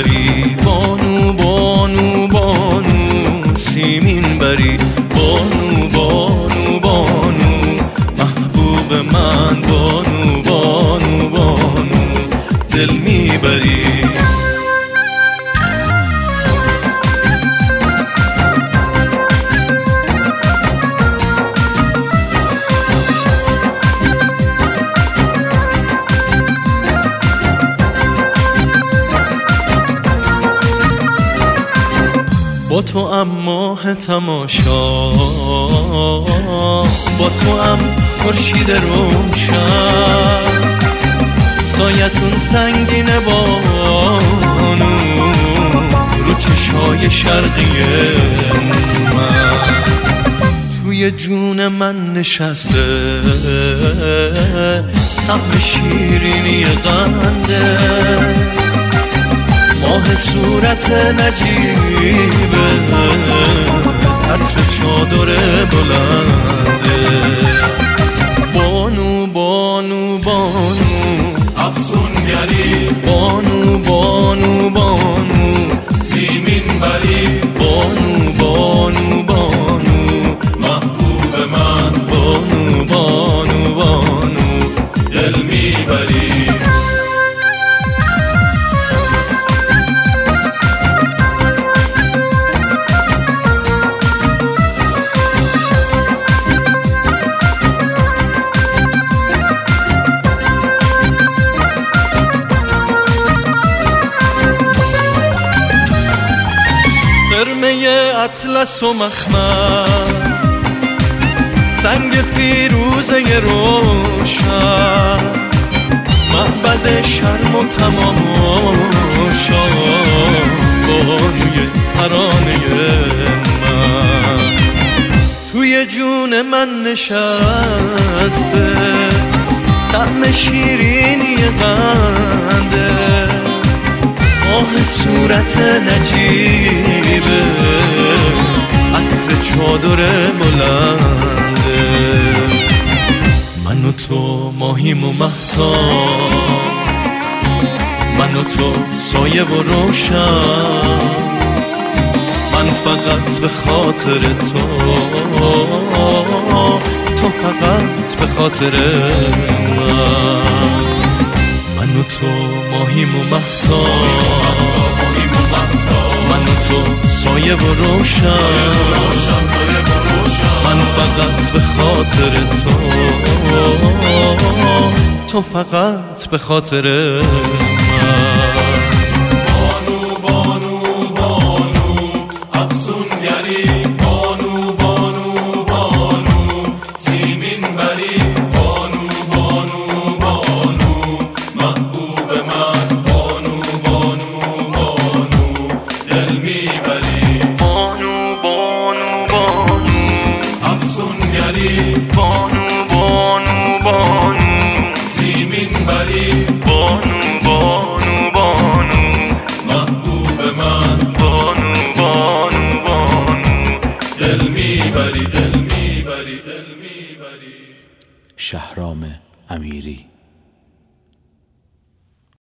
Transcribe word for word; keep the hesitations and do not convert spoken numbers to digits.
بری، بانو بانو بانو سیمین بری، بانو بانو بانو محبوب من، بانو بانو بانو دل میبری. با تو ام ماه تماشا، با تو ام خورشید روشن، سایتون سنگینه بانو رو چشای شرقی من، توی جون من نشسته طعم شیرینی قنده، ماه صورت نجیبه عطر چادر بلنده، بانو بانو بانو افسونگری، بانو بانو بانو زیمین بری، بانو بانو بانو محبوب من، بانو بانو بانو دل میبری. قرمه اطلس و مخمر، سنگ فیروزه روشن، معبد شرم و تماشا، بانوی ترانه من، توی جون من نشسته طعم شیرینی قنده، ماه صورت نجیبه عطر چادر بلنده، من و تو ماهیم و مهتاب، من و تو سایه و روشن، من فقط به خاطر تو، تو فقط به خاطر من، من و تو ماهیم و مهتاب، من و تو سایه و روشن، من فقط به خاطر تو، تو فقط به خاطر من. بانو بانو بانو زیمین بری، بانو بانو بانو محبوب من، بانو بانو بانو دل میبری، دل میبری، دل میبری. شهرام امیری.